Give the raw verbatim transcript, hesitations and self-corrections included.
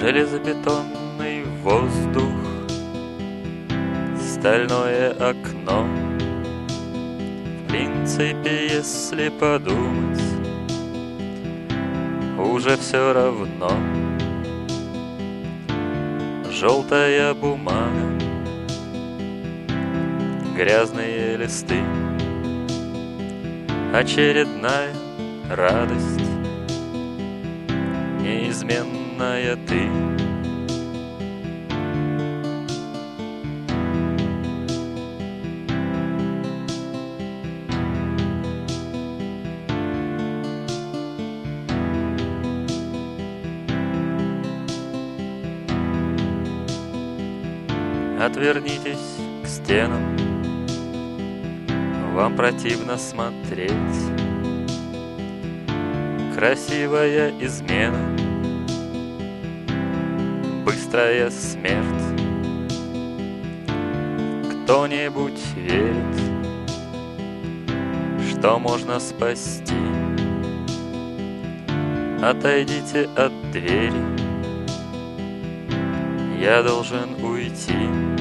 Железобетонный воздух, стальное окно. В принципе, если подумать, уже все равно. Желтая бумага, грязные листы, очередная радость, неизменная ты. Отвернитесь к стенам, вам противно смотреть. Красивая измена, быстрая смерть. Кто-нибудь верит, что можно спасти? Отойдите от двери, я должен уйти.